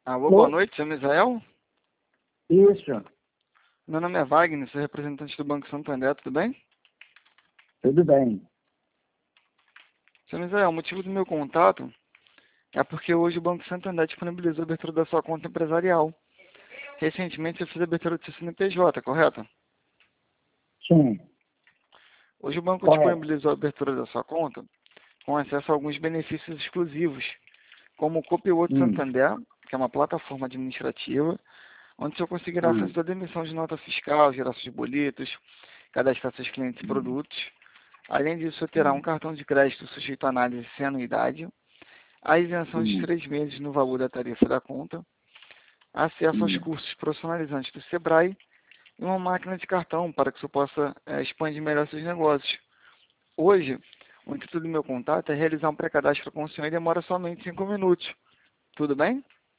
Alô, boa Alô? noite, chama Israel. Isso, Meu nome é Wagner, sou representante do Banco Santander, tudo bem? tudo bem. Chama Israel, o motivo do meu contato é porque hoje o Banco Santander disponibilizou a abertura da sua conta empresarial. Recentemente você fez a abertura do seu CNPJ, correto? Sim, Hoje o banco correto. disponibilizou a abertura da sua conta com acesso a alguns benefícios exclusivos, como o Copilot Hum, Santander, que é uma plataforma administrativa, onde você conseguirá fazer hum, toda a emissão de nota fiscal, gerar seus boletos, cadastrar seus clientes e hum, produtos. Além disso, você terá um hum, cartão de crédito sujeito à análise sem anuidade, a isenção de hum, 3 meses no valor da tarifa da conta, acesso aos hum. cursos profissionalizantes do Sebrae e uma máquina de cartão para que você possa expandir melhor seus negócios. Hoje, o intuito do meu contato é realizar um pré-cadastro com o senhor e demora somente 5 minutos. Tudo bem?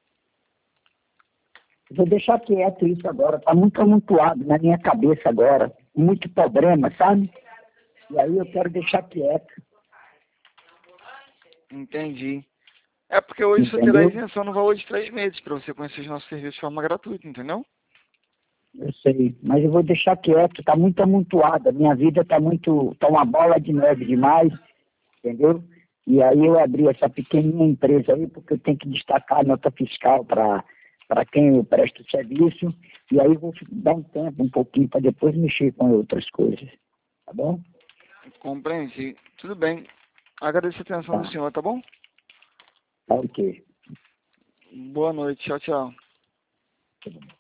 Vou deixar quieto isso agora, está muito amontoado na minha cabeça agora, muito problema, sabe? E aí eu quero deixar quieto, Entendi. É porque hoje você terá entendeu? isenção no valor de 3 meses para você conhecer os nossos serviços de forma gratuita, entendeu? Eu sei, mas eu vou deixar quieto, está muito amontoada, minha vida está uma bola de neve demais, entendeu? E aí eu abri essa pequenininha empresa aí porque eu tenho que destacar a nota fiscal para quem eu presto serviço, e aí vou dar um tempo, um pouquinho, para depois mexer com outras coisas, tá bom? Compreendi. Tudo bem. Agradeço a atenção do Tá, senhor, tá bom? tá ok. Boa noite. Tchau, tchau. Tá bom.